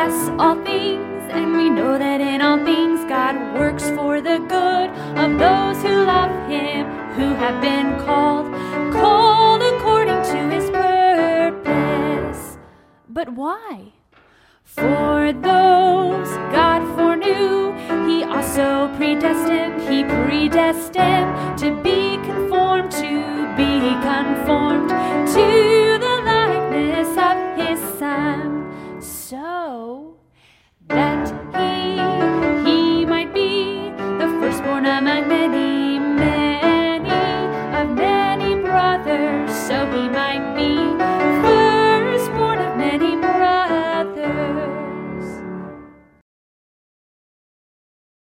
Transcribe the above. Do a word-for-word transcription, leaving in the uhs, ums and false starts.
yes, all things, and we know that in all things God works for the good of those who love him, who have been called, called according to his purpose. But why? For those God foreknew, he also predestined, he predestined to be conformed, to be conformed to the likeness of his Son, so that he, he might be the firstborn among many men.